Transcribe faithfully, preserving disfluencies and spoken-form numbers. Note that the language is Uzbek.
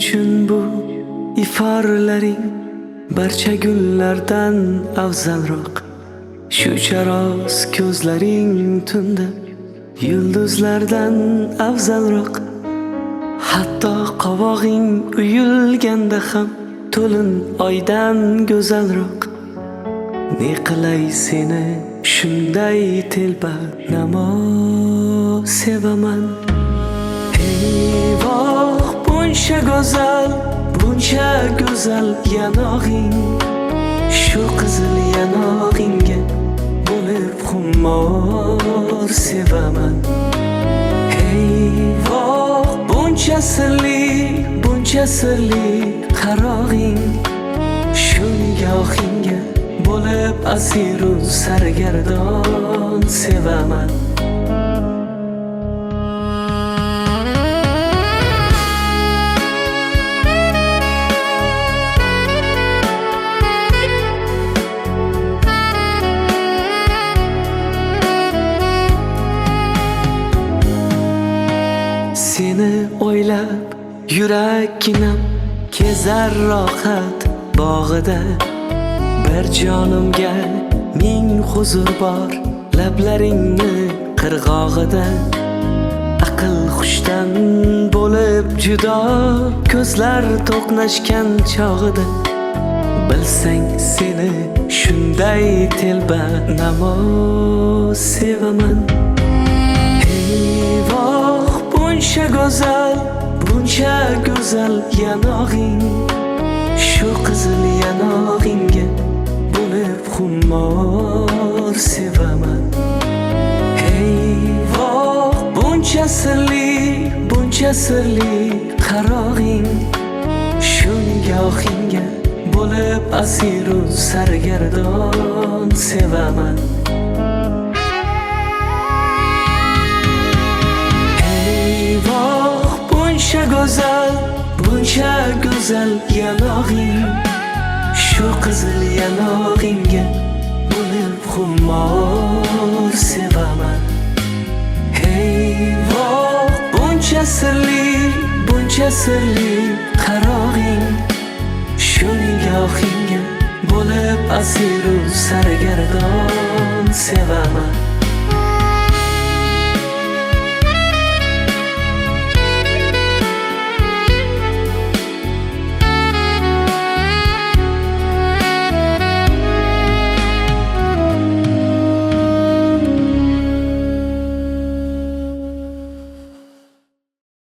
uchun bu iforlaring barcha gullardan afzalroq. Shu charoz ko'zlaring tunda yulduzlardan afzalroq. Hatto qovog'ing uyulganda ham to'lin oydan go'zalroq. Ne qilay seni shunday telba namo sevaman. Hey voh, buncha go'zal, buncha go'zal yanog'ing, shu qizil yanog'ingga bo'lib xumor sevaman. Hey voh, buncha sirli, buncha sirli qarog'ing, shu nigohingga bo'lib asiru sargardon sevaman. Seni o'ylab yuraginam kezar rohat bog'ida. Bir jonimga ming huzur bor lablaringni qirg'og'ida. Aql xushdan bo'lib judo ko'zlar to'qnashgan chog'ida. Bilsang seni shunday telba namo sevaman. Hey voh, buncha go'zal, buncha go'zal yanog'ing, shu qizil yanog'ingga bo'lib xumor sevaman. Hey voh, buncha sirli, buncha sirli qarog'ing, shu nigohingga bo'lib asiru sargardon sevaman. Hey voh, buncha go'zal, buncha go'zal yanog'ing, shu qizil yanog'ingga bo'lib xumor sevaman. Hey voh, buncha sirli, buncha sirli qarog'ing, shu nigohingga bo'lib asiru sargardon sevaman.